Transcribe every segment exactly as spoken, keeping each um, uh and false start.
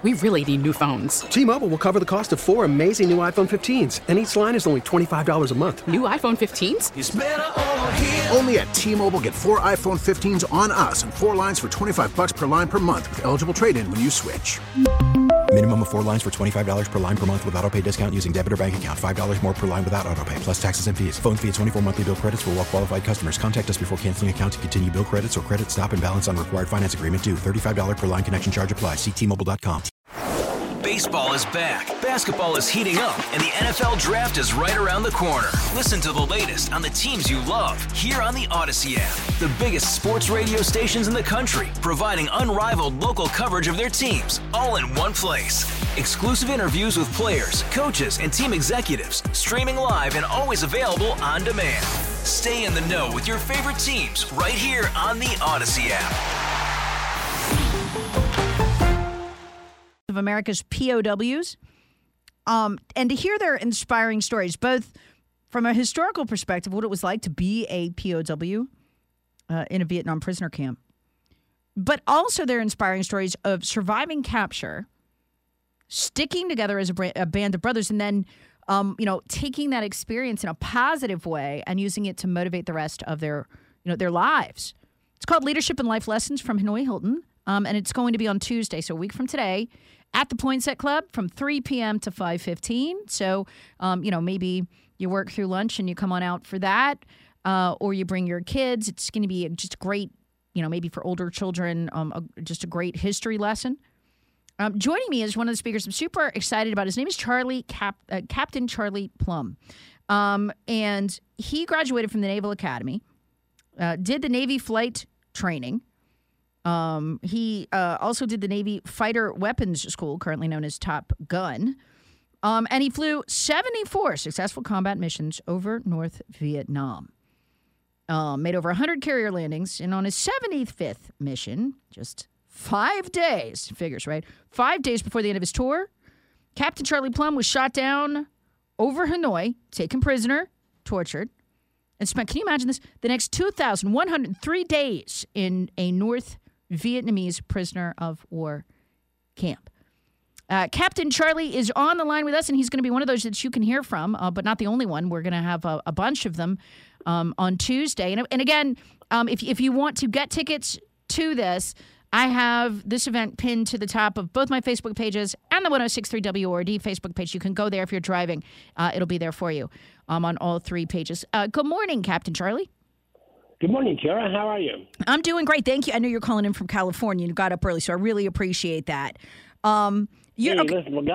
We really need new phones. T-Mobile will cover the cost of four amazing new iPhone fifteens, and each line is only twenty-five dollars a month. New iPhone fifteens? It's better over here. Only at T-Mobile, get four iPhone fifteens on us and four lines for twenty-five dollars per line per month with eligible trade-in when you switch. Minimum of four lines for twenty-five dollars per line per month with autopay discount using debit or bank account. five dollars more per line without autopay, plus taxes and fees. Phone fee at twenty-four monthly bill credits for well-qualified customers. Contact us before canceling account to continue bill credits or credit stop and balance on required finance agreement due. thirty-five dollars per line connection charge applies. See T Mobile dot com. Baseball is back, basketball is heating up, and the N F L Draft is right around the corner. Listen to the latest on the teams you love here on the Odyssey app. The biggest sports radio stations in the country, providing unrivaled local coverage of their teams, all in one place. Exclusive interviews with players, coaches, and team executives, streaming live and always available on demand. Stay in the know with your favorite teams right here on the Odyssey app. Of America's P O Ws, um, and to hear their inspiring stories, both from a historical perspective, what it was like to be a P O W uh, in a Vietnam prisoner camp, but also their inspiring stories of surviving capture, sticking together as a, bra- a band of brothers, and then um, you know taking that experience in a positive way and using it to motivate the rest of their you know their lives. It's called Leadership and Life Lessons from Hanoi Hilton, um, and it's going to be on Tuesday, so a week from today, at the Poinsett Club from three p.m. to five fifteen. So, um, you know, maybe you work through lunch and you come on out for that, uh, or you bring your kids. It's going to be just great, you know, maybe for older children, um, a, just a great history lesson. Um, joining me is one of the speakers I'm super excited about. His name is Charlie Cap, uh, Captain Charlie Plumb, um, and he graduated from the Naval Academy, uh, did the Navy flight training. Um, he uh, also did the Navy Fighter Weapons School, currently known as Top Gun. Um, and he flew seventy-four successful combat missions over North Vietnam. Um, made over one hundred carrier landings. And on his seventy-fifth mission, just five days, figures, right? Five days before the end of his tour, Captain Charlie Plumb was shot down over Hanoi, taken prisoner, tortured, and spent, can you imagine this, the next two thousand one hundred three days in a North Vietnamese prisoner of war camp. Uh, Captain Charlie is on the line with us, and he's going to be one of those that you can hear from, uh, but not the only one. We're going to have a, a bunch of them um, on Tuesday. And, and again, um, if, if you want to get tickets to this, I have this event pinned to the top of both my Facebook pages and the one oh six point three W O R D Facebook page. You can go there if you're driving. Uh, it'll be there for you um, on all three pages. Uh, good morning, Captain Charlie. Good morning, Tara. How are you? I'm doing great. Thank you. I know you're calling in from California. You got up early, so I really appreciate that. Um, hey, okay. listen, a guy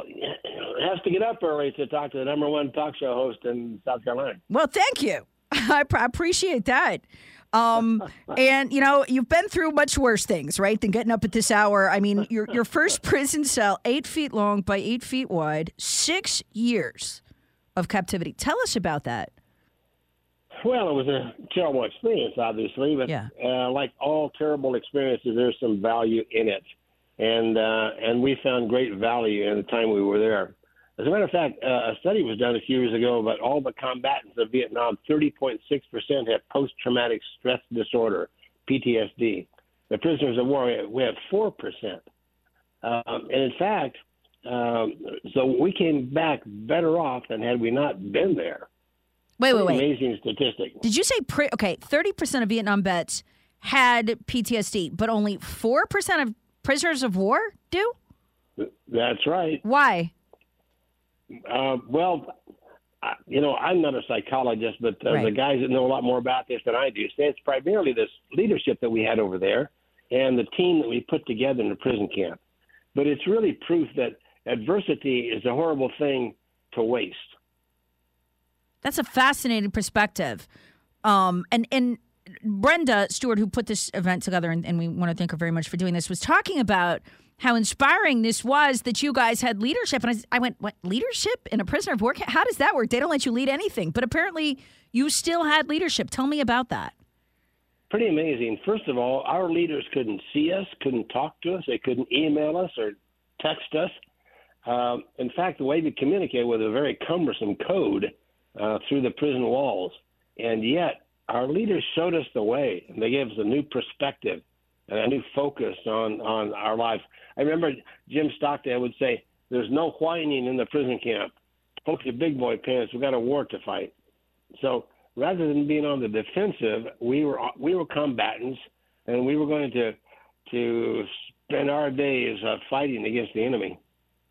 has to get up early to talk to the number one talk show host in South Carolina. Well, thank you. I pr- appreciate that. Um, and, you know, you've been through much worse things, right, than getting up at this hour. I mean, your your first prison cell, eight feet long by eight feet wide, six years of captivity. Tell us about that. Well, it was a terrible experience, obviously, but yeah. uh, like all terrible experiences, there's some value in it. And uh, and we found great value in the time we were there. As a matter of fact, uh, a study was done a few years ago about all the combatants of Vietnam. thirty point six percent have post-traumatic stress disorder, P T S D. The prisoners of war, we have four percent. Um, and in fact, um, so we came back better off than had we not been there. Wait, wait, wait. Amazing statistic. Did you say, pri- okay, thirty percent of Vietnam vets had P T S D, but only four percent of prisoners of war do? That's right. Why? Uh, well, I, you know, I'm not a psychologist, but uh, right. the guys that know a lot more about this than I do say it's primarily this leadership that we had over there and the team that we put together in the prison camp. But it's really proof that adversity is a horrible thing to waste. That's a fascinating perspective. Um, and, and Brenda Stewart, who put this event together, and, and we want to thank her very much for doing this, was talking about how inspiring this was that you guys had leadership. And I, I went, what, leadership in a prisoner of war camp? How does that work? They don't let you lead anything. But apparently you still had leadership. Tell me about that. Pretty amazing. First of all, our leaders couldn't see us, couldn't talk to us. They couldn't email us or text us. Um, in fact, the way we communicate was a very cumbersome code uh, through the prison walls. And yet our leaders showed us the way, and they gave us a new perspective. and a new focus on, on our lives. I remember Jim Stockdale would say, there's no whining in the prison camp. Poke your big boy pants. We've got a war to fight. So rather than being on the defensive, we were we were combatants, and we were going to to spend our days uh, fighting against the enemy.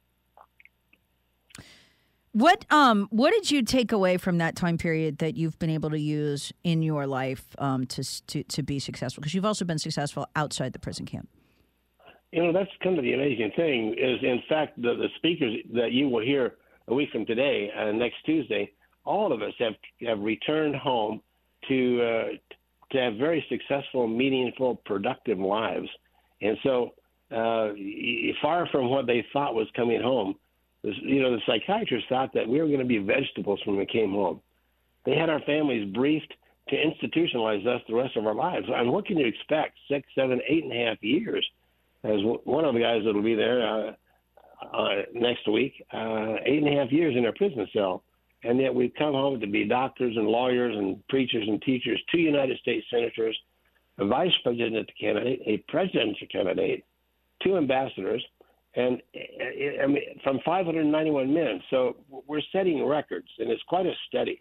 What um what did you take away from that time period that you've been able to use in your life um, to to to be successful? Because you've also been successful outside the prison camp. You know, that's kind of the amazing thing is, in fact, the, the speakers that you will hear a week from today, uh, next Tuesday, all of us have have returned home to uh, to have very successful, meaningful, productive lives. And so, uh, far from what they thought was coming home, you know, the psychiatrists thought that we were going to be vegetables when we came home. They had our families briefed to institutionalize us the rest of our lives. And what can you expect? Six, seven, eight and a half years. As one of the guys that will be there uh, uh, next week, uh, eight and a half years in a prison cell. And yet we've come home to be doctors and lawyers and preachers and teachers, two United States senators, a vice president candidate, a presidential candidate, two ambassadors, and I mean, from five hundred ninety-one men. So we're setting records, and it's quite a study.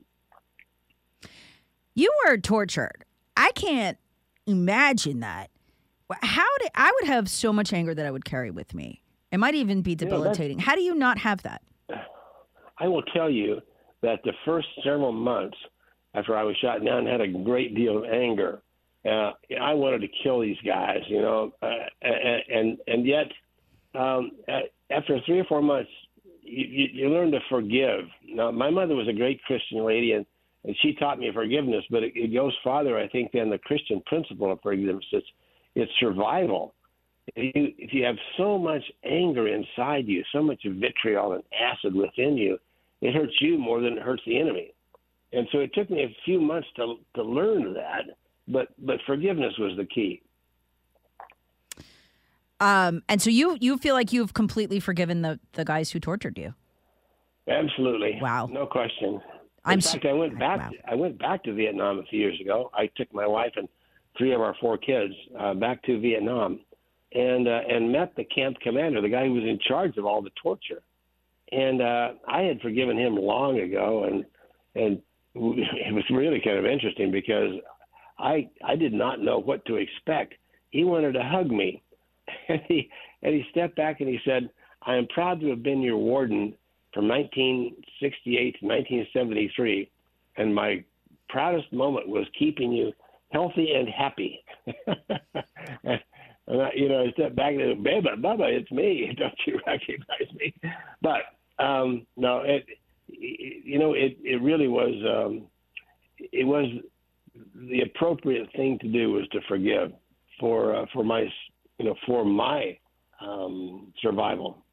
You were tortured. I can't imagine that. How did I would have so much anger that I would carry with me. It might even be debilitating. You know, how do you not have that? I will tell you that the first several months after I was shot down, I had a great deal of anger. Uh, I wanted to kill these guys, you know, uh, and, and and yet um, after three or four months, you, you, you learn to forgive. Now, my mother was a great Christian lady, and, and she taught me forgiveness, but it, it goes farther, I think, than the Christian principle of forgiveness. It's, it's survival. If you, if you have so much anger inside you, so much vitriol and acid within you, it hurts you more than it hurts the enemy. And so it took me a few months to to learn that, but but forgiveness was the key. Um, and so you you feel like you've completely forgiven the, the guys who tortured you? Absolutely. Wow. No question. In I'm fact, I went back. Wow. I went back to Vietnam a few years ago. I took my wife and three of our four kids uh, back to Vietnam, and uh, and met the camp commander, the guy who was in charge of all the torture. And uh, I had forgiven him long ago, and and it was really kind of interesting because I I did not know what to expect. He wanted to hug me, and he and he stepped back and he said, "I am proud to have been your warden from nineteen sixty-eight to nineteen seventy-three, and my proudest moment was keeping you healthy and happy." and, and I, you know, I stepped back and said, "Bubba, Bubba, it's me. Don't you recognize me?" But um, no, it, you know, it, it really was, um, it was the appropriate thing to do was to forgive for, uh, for my, you know, for my um, survival.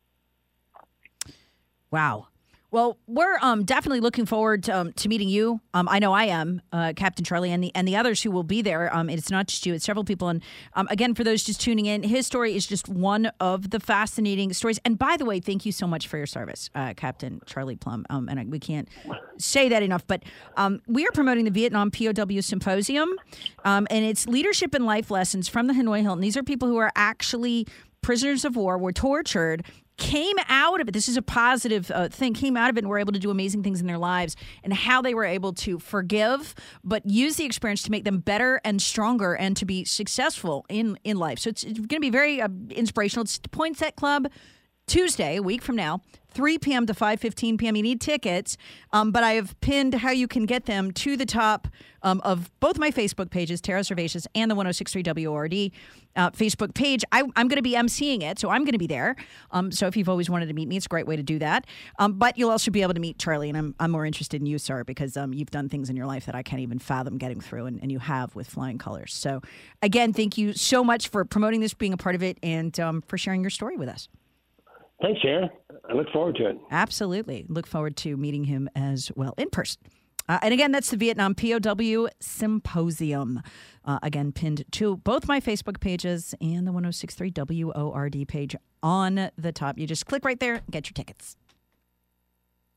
Wow. Well, we're um, definitely looking forward to, um, to meeting you. Um, I know I am, uh, Captain Charlie, and the and the others who will be there. Um, it's not just you; it's several people. And um, again, for those just tuning in, his story is just one of the fascinating stories. And by the way, thank you so much for your service, uh, Captain Charlie Plum. Um, and I, we can't say that enough. But um, we are promoting the Vietnam P O W Symposium, um, and it's leadership and life lessons from the Hanoi Hilton. These are people who are actually prisoners of war, were tortured, came out of it. This is a positive uh, thing, came out of it and were able to do amazing things in their lives, and how they were able to forgive, but use the experience to make them better and stronger and to be successful in, in life. So it's, it's going to be very uh, inspirational. It's Poinsett Club Tuesday, a week from now, three p.m. to five fifteen p.m. You need tickets, um, but I have pinned how you can get them to the top um, of both my Facebook pages, Tara Servatius and the one oh six point three W O R D uh, Facebook page. I, I'm going to be emceeing it, so I'm going to be there. Um, so if you've always wanted to meet me, it's a great way to do that. Um, but you'll also be able to meet Charlie, and I'm I'm more interested in you, sir, because um, you've done things in your life that I can't even fathom getting through, and, and you have with flying colors. So again, thank you so much for promoting this, being a part of it, and um, for sharing your story with us. Thanks, Sharon. I look forward to it. Absolutely. Look forward to meeting him as well in person. Uh, and again, that's the Vietnam P O W Symposium. Uh, again, pinned to both my Facebook pages and the one oh six point three W O R D page on the top. You just click right there and get your tickets.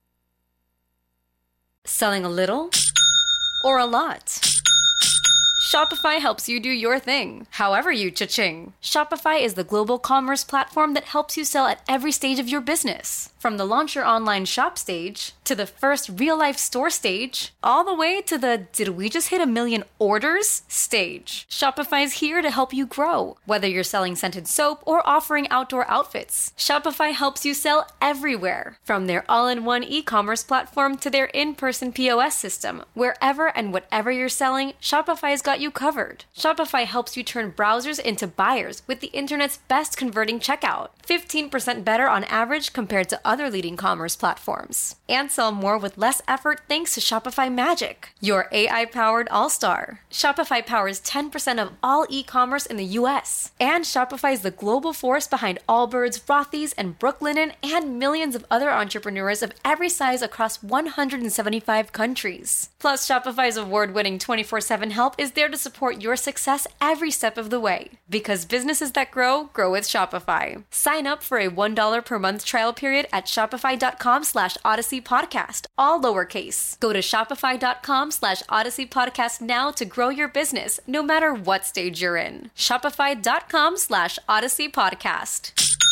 Selling a little or a lot? Shopify helps you do your thing, however you cha-ching. Shopify is the global commerce platform that helps you sell at every stage of your business. From the launch your online shop stage, to the first real-life store stage, all the way to the did we just hit a million orders stage. Shopify's here to help you grow. Whether you're selling scented soap or offering outdoor outfits, Shopify helps you sell everywhere. From their all-in-one e-commerce platform to their in-person P O S system, wherever and whatever you're selling, Shopify's got you covered. Shopify helps you turn browsers into buyers with the internet's best converting checkout. fifteen percent better on average compared to other leading commerce platforms. And sell more with less effort thanks to Shopify Magic, your A I-powered all-star. Shopify powers ten percent of all e-commerce in the U S. And Shopify is the global force behind Allbirds, Rothy's, and Brooklinen, and millions of other entrepreneurs of every size across one hundred seventy-five countries. Plus, Shopify's award-winning twenty-four seven help is there to support your success every step of the way. Because businesses that grow, grow with Shopify. Sign up for a one dollar per month trial period at shopify.com slash Odyssey Podcast, all lowercase. Go to shopify.com slash Odyssey Podcast now to grow your business, no matter what stage you're in. Shopify.com slash Odyssey Podcast.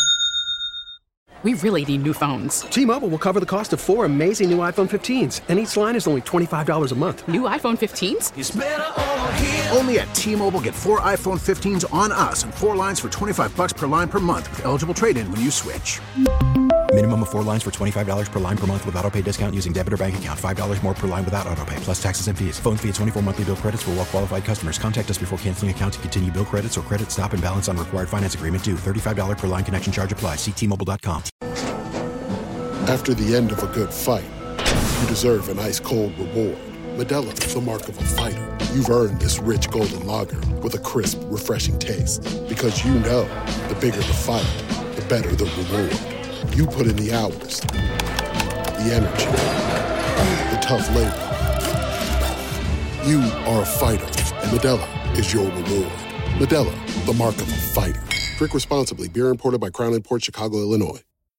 We really need new phones. T-Mobile will cover the cost of four amazing new iPhone fifteens, and each line is only twenty-five dollars a month. New iPhone fifteens? It's better over here. Only at T-Mobile, get four iPhone fifteens on us and four lines for twenty-five bucks per line per month with eligible trade-in when you switch. Minimum of four lines for twenty-five dollars per line per month with autopay discount using debit or bank account. five dollars more per line without autopay, plus taxes and fees. Phone fee at twenty-four monthly bill credits for well-qualified customers. Contact us before canceling account to continue bill credits or credit stop and balance on required finance agreement due. thirty-five dollars per line connection charge applies. See T Mobile dot com. After the end of a good fight, you deserve an ice-cold reward. Modelo is the mark of a fighter. You've earned this rich golden lager with a crisp, refreshing taste. Because you know, the bigger the fight, the better the reward. You put in the hours, the energy, the tough labor. You are a fighter, and Modelo is your reward. Modelo, the mark of a fighter. Drink responsibly. Beer imported by Crown Imports, Chicago, Illinois.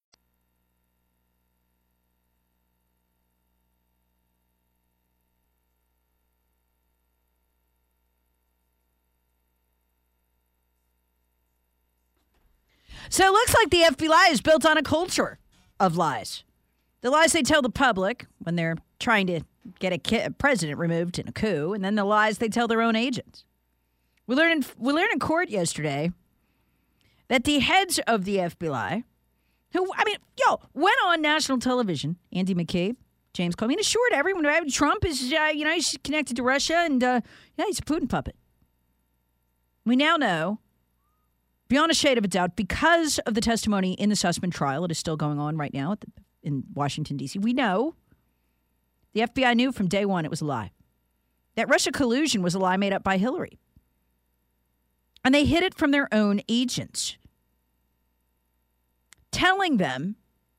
So it looks like the F B I is built on a culture of lies. The lies they tell the public when they're trying to get a, ki- a president removed in a coup, and then the lies they tell their own agents. We learned in, we learned in court yesterday that the heads of the F B I, who, I mean, yo, went on national television, Andy McCabe, James Comey, and assured everyone that Trump is, uh, you know, he's connected to Russia, and, uh, yeah, he's a Putin puppet. We now know, beyond a shade of a doubt, because of the testimony in the Sussman trial, it is still going on right now at the, in Washington, D C, we know the F B I knew from day one it was a lie. That Russia collusion was a lie made up by Hillary. And they hid it from their own agents, telling them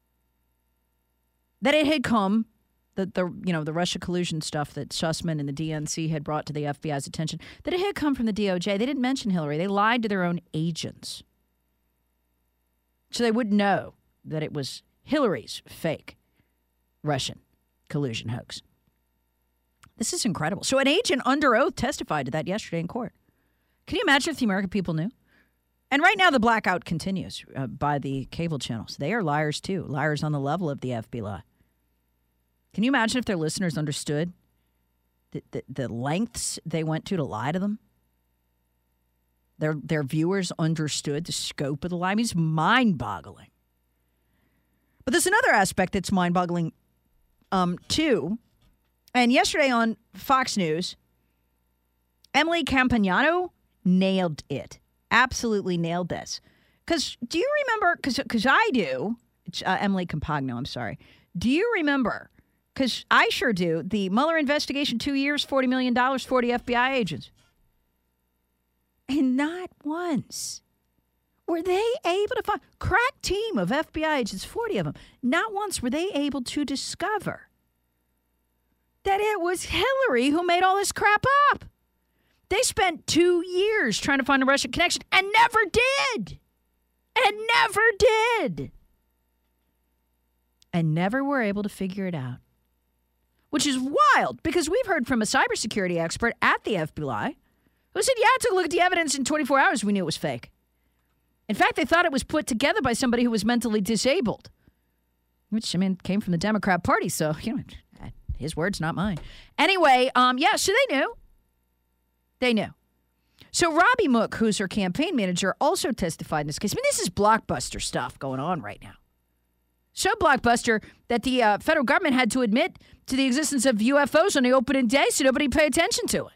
that it had come, the, the you know, the Russia collusion stuff that Sussman and the D N C had brought to the F B I's attention, that it had come from the D O J. They didn't mention Hillary. They lied to their own agents. So they wouldn't know that it was Hillary's fake Russian collusion hoax. This is incredible. So an agent under oath testified to that yesterday in court. Can you imagine if the American people knew? And right now the blackout continues uh, by the cable channels. They are liars too, liars on the level of the F B I. Can you imagine if their listeners understood the, the, the lengths they went to to lie to them? Their, their viewers understood the scope of the lie. I mean, it's mind-boggling. But there's another aspect that's mind-boggling, um, too. And yesterday on Fox News, Emily Campagnano nailed it. Absolutely nailed this. Because do you remember, because I do, it's, uh, Emily Campagno, I'm sorry. Do you remember, because I sure do, the Mueller investigation, two years, forty million dollars, forty F B I agents. And not once were they able to find, crack team of F B I agents, forty of them, not once were they able to discover that it was Hillary who made all this crap up. They spent two years trying to find a Russian connection and never did. And never did. And never were able to figure it out. Which is wild, because we've heard from a cybersecurity expert at the F B I who said, yeah, I took a look at the evidence in twenty-four hours. We knew it was fake. In fact, they thought it was put together by somebody who was mentally disabled, which, I mean, came from the Democrat Party. So, you know, his words, not mine. Anyway, um, yeah, so they knew. They knew. So Robbie Mook, who's her campaign manager, also testified in this case. I mean, this is blockbuster stuff going on right now. So blockbuster that the uh, federal government had to admit to the existence of U F Os on the opening day so nobody pay attention to it.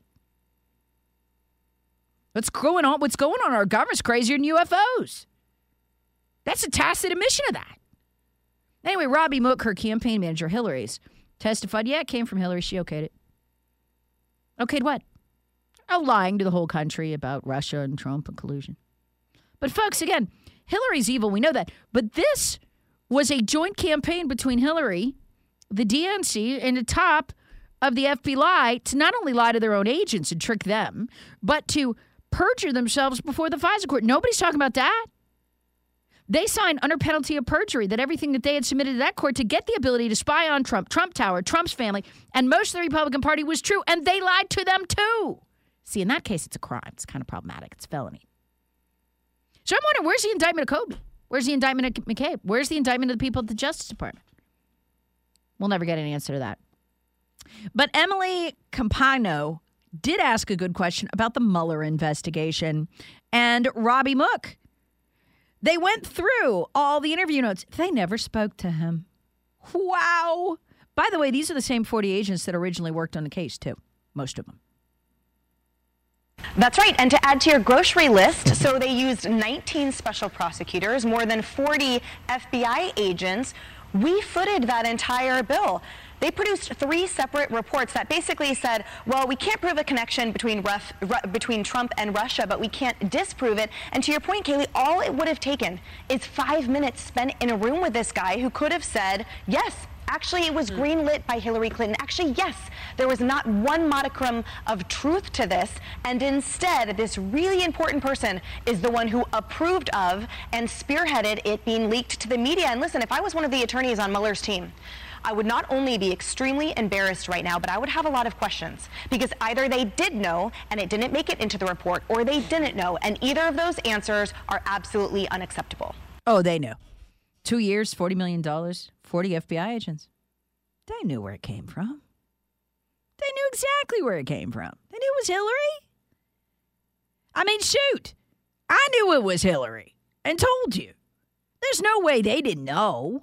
What's going on? What's going on? Our government's crazier than U F Os. That's a tacit admission of that. Anyway, Robbie Mook, her campaign manager, Hillary's, testified, yeah, it came from Hillary. She okayed it. Okayed what? Oh, lying to the whole country about Russia and Trump and collusion. But folks, again, Hillary's evil. We know that. But this was a joint campaign between Hillary, the D N C, and the top of the F B I to not only lie to their own agents and trick them, but to perjure themselves before the FISA court. Nobody's talking about that. They signed under penalty of perjury that everything that they had submitted to that court to get the ability to spy on Trump, Trump Tower, Trump's family, and most of the Republican Party was true, and they lied to them too. See, in that case, it's a crime. It's kind of problematic. It's felony. So I'm wondering, where's the indictment of Kobe? Where's the indictment of McCabe? Where's the indictment of the people at the Justice Department? We'll never get an answer to that. But Emily Campano did ask a good question about the Mueller investigation and Robbie Mook. They went through all the interview notes. They never spoke to him. Wow. By the way, these are the same forty agents that originally worked on the case, too. Most of them. That's right. And to add to your grocery list, so they used nineteen special prosecutors, more than forty F B I agents. We footed that entire bill. They produced three separate reports that basically said, well, we can't prove a connection between Ref, Ru- between Trump and Russia, but we can't disprove it. And to your point, Kaylee, all it would have taken is five minutes spent in a room with this guy who could have said, yes, actually, it was greenlit by Hillary Clinton. Actually, yes, there was not one modicum of truth to this. And instead, this really important person is the one who approved of and spearheaded it being leaked to the media. And listen, if I was one of the attorneys on Mueller's team, I would not only be extremely embarrassed right now, but I would have a lot of questions. Because either they did know and it didn't make it into the report, or they didn't know. And either of those answers are absolutely unacceptable. Oh, they knew. Two years, forty million dollars, forty F B I agents. They knew where it came from. They knew exactly where it came from. They knew it was Hillary. I mean, shoot. I knew it was Hillary and told you. There's no way they didn't know.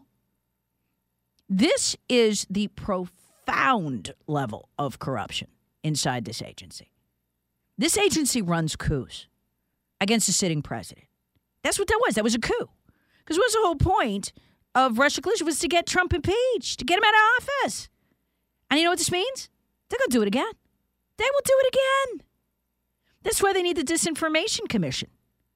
This is the profound level of corruption inside this agency. This agency runs coups against the sitting president. That's what that was. That was a coup. Because what was the whole point of Russia collusion was to get Trump impeached, to get him out of office. And you know what this means? They're going to do it again. They will do it again. That's why they need the Disinformation Commission.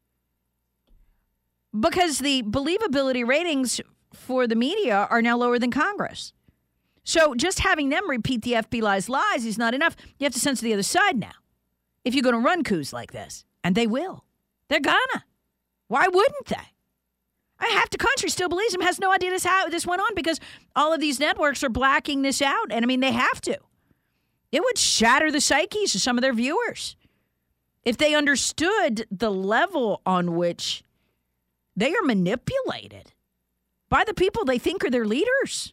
Because the believability ratings for the media are now lower than Congress. So just having them repeat the F B I's lies is not enough. You have to censor the other side now. If you're going to run coups like this, and they will. They're gonna. Why wouldn't they? I half the country still believes him, has no idea this how this went on because all of these networks are blacking this out. And I mean, they have to. It would shatter the psyches of some of their viewers if they understood the level on which they are manipulated by the people they think are their leaders.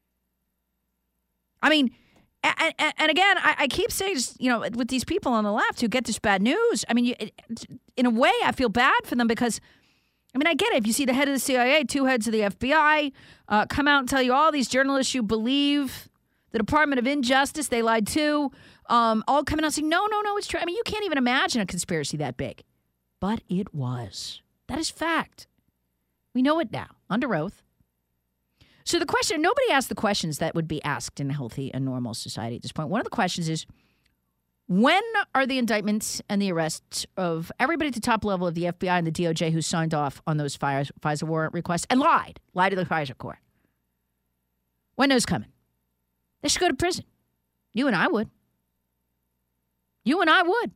I mean, and, and, and again, I, I keep saying, you know, with these people on the left who get this bad news, I mean, you, in a way, I feel bad for them because, I mean, I get it. If you see the head of the C I A, two heads of the F B I uh, come out and tell you all these journalists you believe, the Department of Injustice, they lied too, um, all coming out saying, no, no, no, it's true. I mean, you can't even imagine a conspiracy that big. But it was. That is fact. We know it now, under oath. So the question, nobody asked the questions that would be asked in a healthy and normal society at this point. One of the questions is, when are the indictments and the arrests of everybody at the top level of the F B I and the D O J who signed off on those FISA warrant requests and lied, lied to the FISA court? When are those coming? They should go to prison. You and I would. You and I would.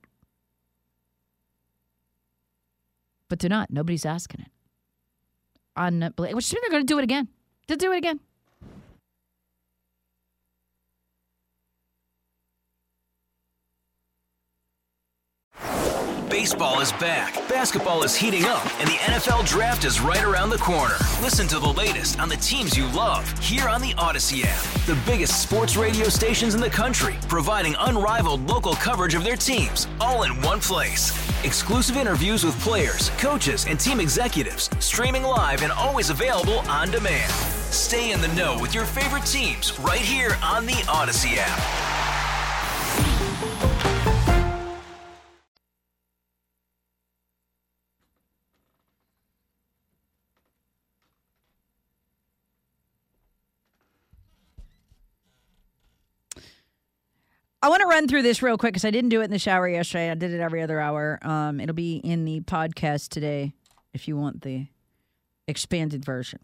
But they're not. Nobody's asking it. Unbelievable. Which means they're going to do it again. They'll do it again. Baseball is back, basketball is heating up, and the N F L Draft is right around the corner. Listen to the latest on the teams you love here on the Odyssey app. The biggest sports radio stations in the country, providing unrivaled local coverage of their teams, all in one place. Exclusive interviews with players, coaches, and team executives, streaming live and always available on demand. Stay in the know with your favorite teams right here on the Odyssey app. I want to run through this real quick because I didn't do it in the shower yesterday. I did it every other hour. Um, it'll be in the podcast today if you want the expanded version.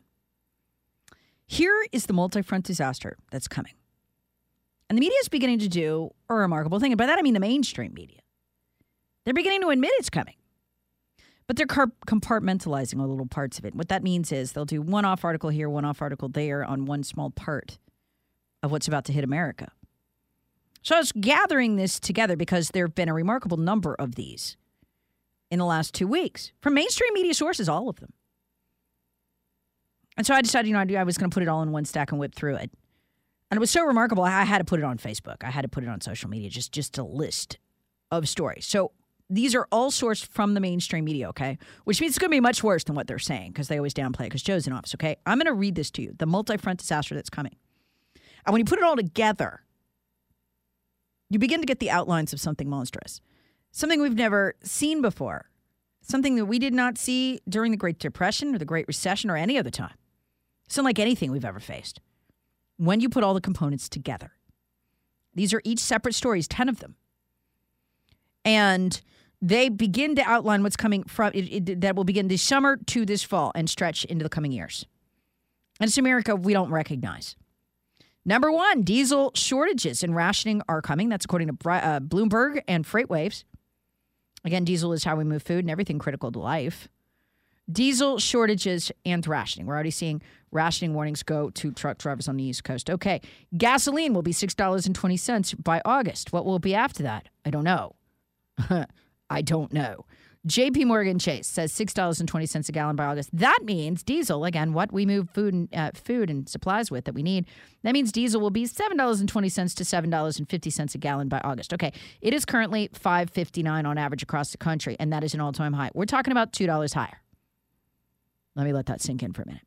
Here is the multi-front disaster that's coming. And the media is beginning to do a remarkable thing. And by that, I mean the mainstream media. They're beginning to admit it's coming. But they're compartmentalizing a little parts of it. What that means is they'll do one off article here, one off article there on one small part of what's about to hit America. So I was gathering this together because there have been a remarkable number of these in the last two weeks from mainstream media sources, all of them. And so I decided, you know, I was going to put it all in one stack and whip through it. And it was so remarkable, I had to put it on Facebook. I had to put it on social media, just, just a list of stories. So these are all sourced from the mainstream media, okay? Which means it's going to be much worse than what they're saying because they always downplay it because Joe's in office, okay? I'm going to read this to you, the multi-front disaster that's coming. And when you put it all together, you begin to get the outlines of something monstrous, something we've never seen before, something that we did not see during the Great Depression or the Great Recession or any other time. It's unlike anything we've ever faced. When you put all the components together, these are each separate stories, ten of them. And they begin to outline what's coming from it, it, that will begin this summer to this fall and stretch into the coming years. And it's America we don't recognize. Number one, diesel shortages and rationing are coming. That's according to uh, Bloomberg and FreightWaves. Again, diesel is how we move food and everything critical to life. Diesel shortages and rationing. We're already seeing rationing warnings go to truck drivers on the East Coast. Okay, gasoline will be six dollars and twenty cents by August. What will it be after that? I don't know. I don't know. J P Morgan Chase says six dollars and twenty cents a gallon by August. That means diesel, again, what we move food and uh, food and supplies with that we need, that means diesel will be seven dollars and twenty cents to seven dollars and fifty cents a gallon by August. Okay, it is currently five dollars and fifty-nine cents on average across the country, and that is an all-time high. We're talking about two dollars higher. Let me let that sink in for a minute.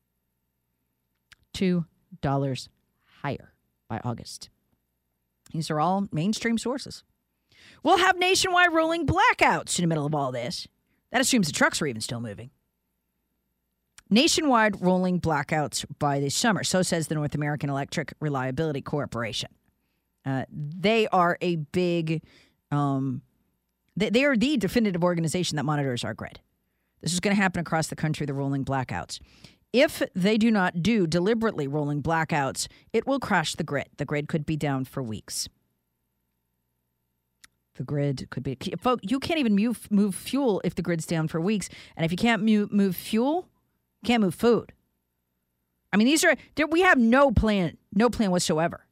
two dollars higher by August. These are all mainstream sources. We'll have nationwide rolling blackouts in the middle of all this. That assumes the trucks are even still moving. Nationwide rolling blackouts by this summer. So says the North American Electric Reliability Corporation. Uh, they are a big, um, they, they are the definitive organization that monitors our grid. This is going to happen across the country, the rolling blackouts. If they do not do deliberately rolling blackouts, it will crash the grid. The grid could be down for weeks. The grid could be... Folks, you can't even move, move fuel if the grid's down for weeks. And if you can't move, move fuel, you can't move food. I mean, these are... We have no plan, no plan whatsoever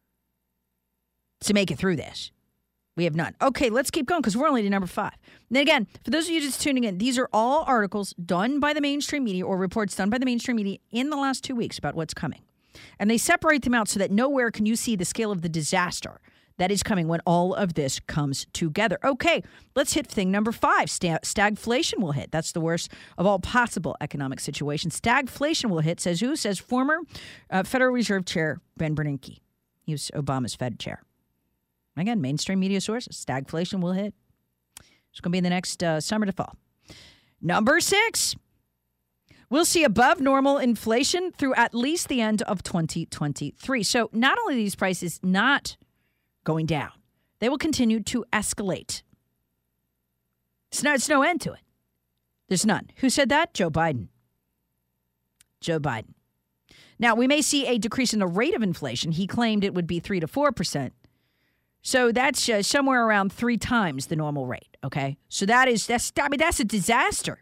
to make it through this. We have none. Okay, let's keep going because we're only to number five. And then again, for those of you just tuning in, these are all articles done by the mainstream media or reports done by the mainstream media in the last two weeks about what's coming. And they separate them out so that nowhere can you see the scale of the disaster that is coming when all of this comes together. Okay, let's hit thing number five. Stag- stagflation will hit. That's the worst of all possible economic situations. Stagflation will hit, says who? Says former uh, Federal Reserve Chair Ben Bernanke. He was Obama's Fed chair. Again, mainstream media sources. Stagflation will hit. It's going to be in the next uh, summer to fall. Number six. We'll see above normal inflation through at least the end of twenty twenty-three. So not only are these prices not going down, they will continue to escalate. It's no, it's no end to it. There's none. Who said that? Joe Biden. Joe Biden. Now, we may see a decrease in the rate of inflation. He claimed it would be three to four percent. So that's uh, somewhere around three times the normal rate, okay? So that is, that's, I mean, that's a disaster.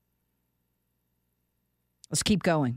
Let's keep going.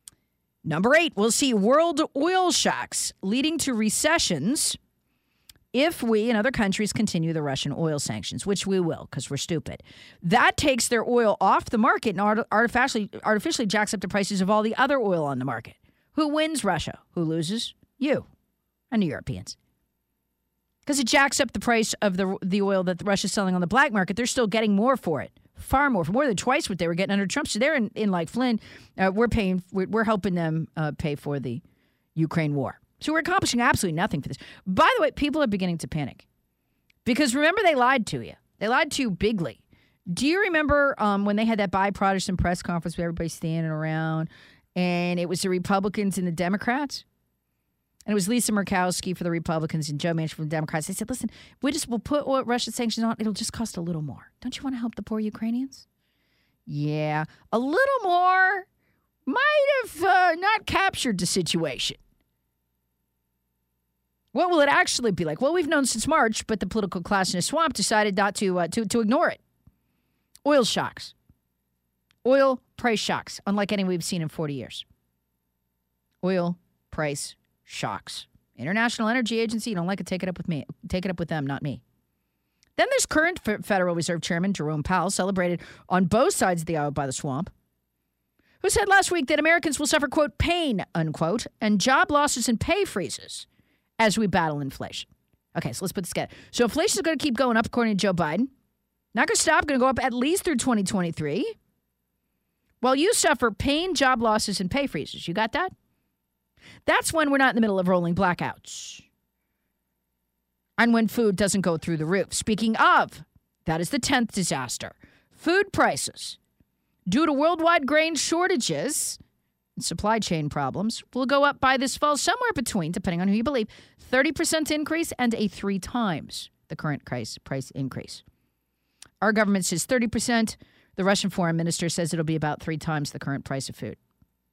Number eight, we'll see world oil shocks leading to recessions if we and other countries continue the Russian oil sanctions, which we will because we're stupid, that takes their oil off the market and art- artificially, artificially jacks up the prices of all the other oil on the market. Who wins? Russia. Who loses? You and the Europeans. Because it jacks up the price of the the oil that Russia's selling on the black market. They're still getting more for it. Far more, more than twice what they were getting under Trump. So they're in, in like Flynn. Uh, we're paying, we're, we're helping them uh, pay for the Ukraine war. So we're accomplishing absolutely nothing for this. By the way, people are beginning to panic because remember they lied to you. They lied to you bigly. Do you remember um, when they had that bipartisan press conference with everybody standing around and it was the Republicans and the Democrats? And it was Lisa Murkowski for the Republicans and Joe Manchin for the Democrats. They said, listen, we just will put what Russian sanctions on. It'll just cost a little more. Don't you want to help the poor Ukrainians? Yeah, a little more might have uh, not captured the situation. What will it actually be like? Well, we've known since March, but the political class in a swamp decided not to, uh, to, to ignore it. Oil shocks. Oil price shocks, unlike any we've seen in forty years. Oil price shocks. International Energy Agency, you don't like it, take it up with me. Take it up with them, not me. Then there's current Federal Reserve Chairman Jerome Powell, celebrated on both sides of the aisle by the swamp, who said last week that Americans will suffer, quote, pain, unquote, and job losses and pay freezes as we battle inflation. Okay, so let's put this together. So inflation is going to keep going up, according to Joe Biden. Not going to stop, going to go up at least through twenty twenty-three. While you suffer pain, job losses, and pay freezes. You got that? That's when we're not in the middle of rolling blackouts. And when food doesn't go through the roof. Speaking of, that is the tenth disaster. Food prices, due to worldwide grain shortages and supply chain problems, will go up by this fall somewhere between, depending on who you believe, thirty percent increase and a three times the current price, price increase. Our government says thirty percent. The Russian foreign minister says it'll be about three times the current price of food.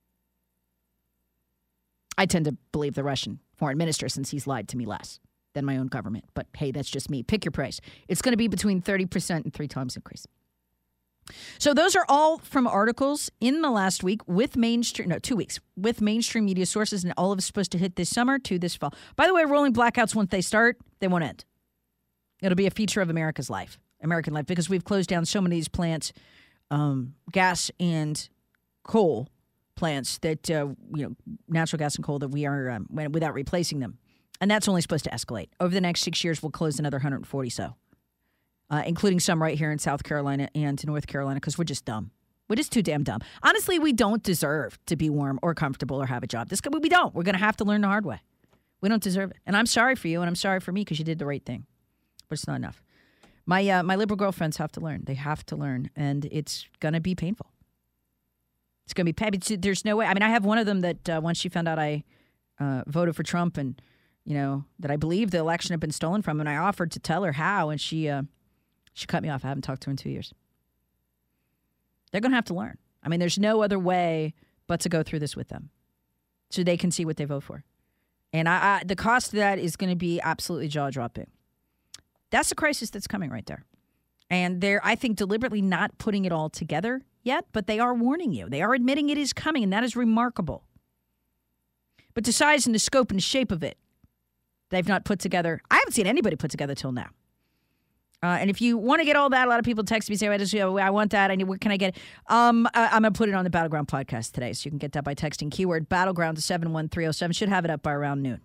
I tend to believe the Russian foreign minister since he's lied to me less than my own government. But hey, that's just me. Pick your price. It's going to be between thirty percent and three times increase. So those are all from articles in the last week with mainstream, no, two weeks, with mainstream media sources, and all of it's supposed to hit this summer to this fall. By the way, rolling blackouts, once they start, they won't end. It'll be a feature of America's life, American life, because we've closed down so many of these plants, um, gas and coal plants that, uh, you know, natural gas and coal that we are, um, without replacing them. And that's only supposed to escalate. Over the next six years, we'll close another one hundred forty so, uh, including some right here in South Carolina and North Carolina, because we're just dumb. We're just too damn dumb. Honestly, we don't deserve to be warm or comfortable or have a job. This we don't. We're going to have to learn the hard way. We don't deserve it. And I'm sorry for you, and I'm sorry for me because you did the right thing. But it's not enough. My uh, my liberal girlfriends have to learn. They have to learn, and it's going to be painful. It's going to be painful. There's no way. I mean, I have one of them that uh, once she found out I uh, voted for Trump and, you know, that I believe the election had been stolen from, and I offered to tell her how, and she uh, she cut me off. I haven't talked to her in two years. They're going to have to learn. I mean, there's no other way but to go through this with them so they can see what they vote for. And I, I the cost of that is going to be absolutely jaw-dropping. That's the crisis that's coming right there. And they're, I think, deliberately not putting it all together yet, but they are warning you. They are admitting it is coming, and that is remarkable. But the size and the scope and the shape of it, they've not put together. I haven't seen anybody put together till now. Uh, and if you want to get all that, a lot of people text me, say, I, just, you know, I want that. I need, where can I get it? Um, I, I'm going to put it on the Battleground podcast today, so you can get that by texting keyword Battleground to seven one three oh seven. Should have it up by around noon.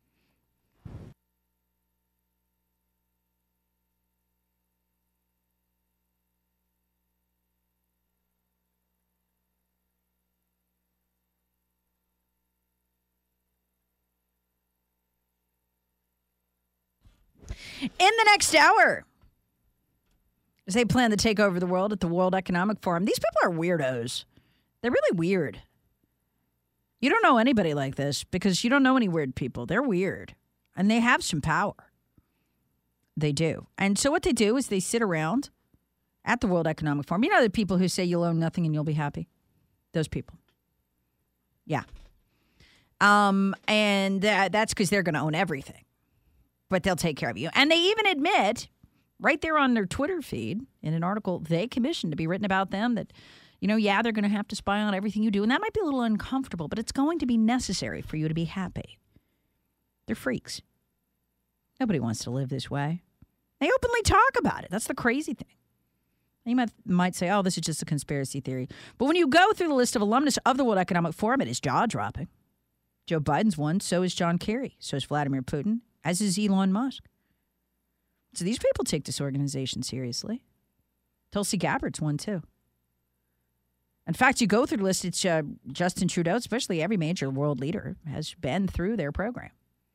In the next hour, as they plan to take over the world at the World Economic Forum, these people are weirdos. They're really weird. You don't know anybody like this because you don't know any weird people. They're weird, and they have some power. They do. And so what they do is they sit around at the World Economic Forum. You know the people who say you'll own nothing and you'll be happy? Those people. Yeah. Um, and uh, that's because they're going to own everything. But they'll take care of you. And they even admit right there on their Twitter feed in an article they commissioned to be written about them that, you know, yeah, they're going to have to spy on everything you do. And that might be a little uncomfortable, but it's going to be necessary for you to be happy. They're freaks. Nobody wants to live this way. They openly talk about it. That's the crazy thing. You might, might say, oh, this is just a conspiracy theory. But when you go through the list of alumnus of the World Economic Forum, it is jaw-dropping. Joe Biden's one, so is John Kerry, so is Vladimir Putin, as is Elon Musk. So these people take this organization seriously. Tulsi Gabbard's one, too. In fact, you go through the list, it's uh, Justin Trudeau, especially every major world leader, has been through their program.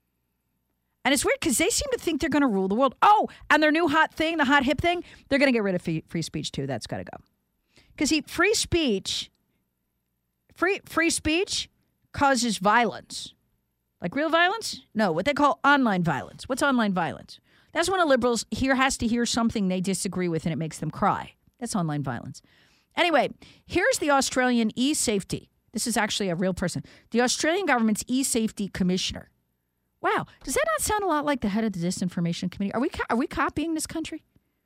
And it's weird because they seem to think they're going to rule the world. Oh, and their new hot thing, the hot hip thing, they're going to get rid of free, free speech, too. That's got to go. Because free speech, free free speech causes violence. Like real violence? No, what they call online violence. What's online violence? That's when a liberal here has to hear something they disagree with and it makes them cry. That's online violence. Anyway, here's the Australian e-safety. This is actually a real person. The Australian government's e-safety commissioner. Wow, does that not sound a lot like the head of the disinformation committee? Are we are we copying this country?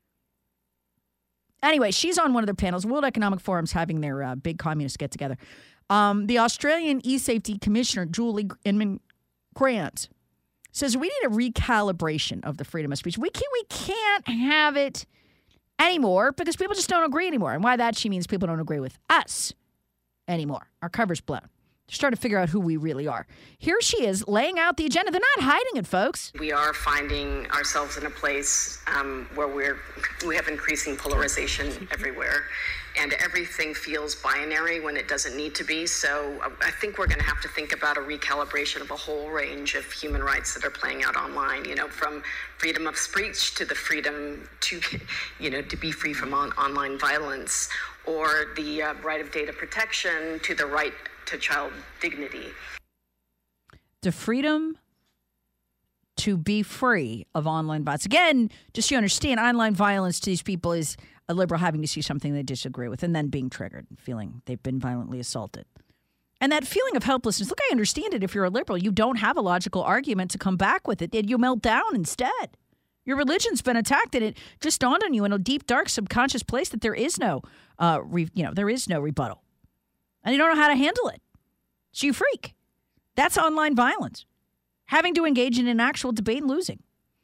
Anyway, she's on one of their panels. World Economic Forum's having their uh, big communist get-together. Um, the Australian e-safety commissioner, Julie Inman Grant, says we need a recalibration of the freedom of speech. We can't, we can't have it anymore because people just don't agree anymore. And by that, she means people don't agree with us anymore. Our cover's blown. Just trying to figure out who we really are. Here she is laying out the agenda. They're not hiding it, folks. We are finding ourselves in a place um, where we're we have increasing polarization everywhere, and everything feels binary when it doesn't need to be. So I think we're going to have to think about a recalibration of a whole range of human rights that are playing out online. You know, from freedom of speech to the freedom to, you know, to be free from on- online violence, or the uh, right of data protection to the right to child dignity. The freedom to be free of online violence. Again, just so you understand, online violence to these people is a liberal having to see something they disagree with and then being triggered and feeling they've been violently assaulted. And that feeling of helplessness, look, I understand it if you're a liberal. You don't have a logical argument to come back with it. You melt down instead. Your religion's been attacked, and it just dawned on you in a deep, dark, subconscious place that there is no, uh, re, you know, there is no rebuttal. And you don't know how to handle it. So you freak. That's online violence. Having to engage in an actual debate and losing.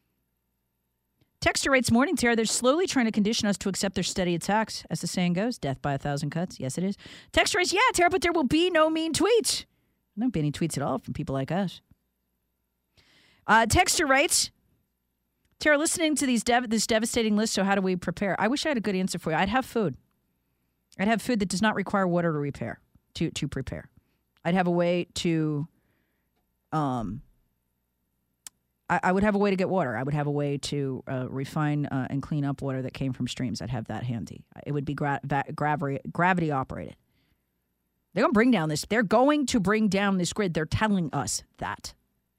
Texter writes, morning, Tara, they're slowly trying to condition us to accept their steady attacks. As the saying goes, death by a thousand cuts. Yes, it is. Texter writes, yeah, Tara, but there will be no mean tweets. There won't be any tweets at all from people like us. Uh, Texter writes, Tara, listening to these dev- this devastating list, so how do we prepare? I wish I had a good answer for you. I'd have food. I'd have food that does not require water to repair, to, to prepare. I'd have a way to, um, I, I would have a way to get water. I would have a way to uh, refine uh, and clean up water that came from streams. I'd have that handy. It would be gra- va- gravity, gravity operated. They're going to bring down this. They're going to bring down this grid. They're telling us that.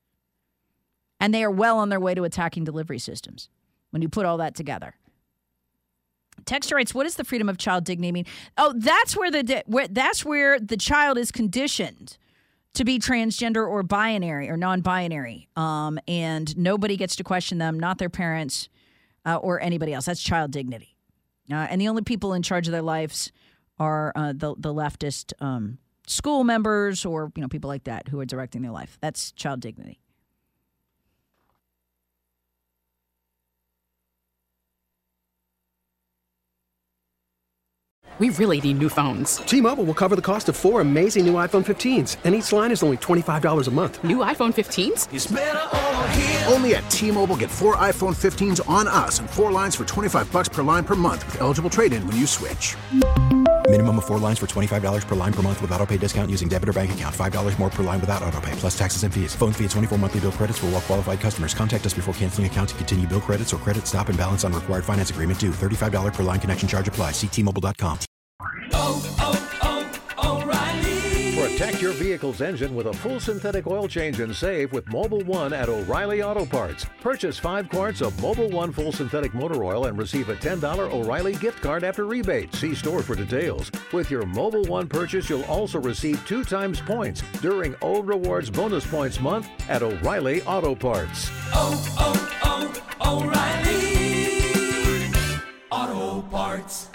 And they are well on their way to attacking delivery systems when you put all that together. Texter writes, what is the freedom of child dignity mean? Oh, that's where the where that's where the child is conditioned to be transgender or binary or non-binary. Um, and nobody gets to question them, not their parents uh, or anybody else. That's child dignity. Uh, and the only people in charge of their lives are uh, the, the leftist um, school members or, you know, people like that who are directing their life. That's child dignity. We really need new phones. T-Mobile will cover the cost of four amazing new iPhone fifteens, and each line is only twenty-five dollars a month. New iPhone fifteens? It's better over here. Only at T-Mobile, get four iPhone fifteens on us and four lines for twenty-five bucks per line per month with eligible trade-in when you switch. Minimum of four lines for twenty-five dollars per line per month with autopay discount using debit or bank account. five dollars more per line without autopay, plus taxes and fees. Phone fee at twenty-four monthly bill credits for well-qualified customers. Contact us before canceling account to continue bill credits or credit stop and balance on required finance agreement due. thirty-five dollars per line connection charge applies. See T Mobile dot com. Oh, oh, oh, O'Reilly. Protect your vehicle's engine with a full synthetic oil change and save with Mobil one at O'Reilly Auto Parts. Purchase five quarts of Mobil one full synthetic motor oil and receive a ten dollars O'Reilly gift card after rebate. See store for details. With your Mobil one purchase, you'll also receive two times points during O Rewards Bonus Points Month at O'Reilly Auto Parts. Oh, oh, oh, O'Reilly Auto Parts.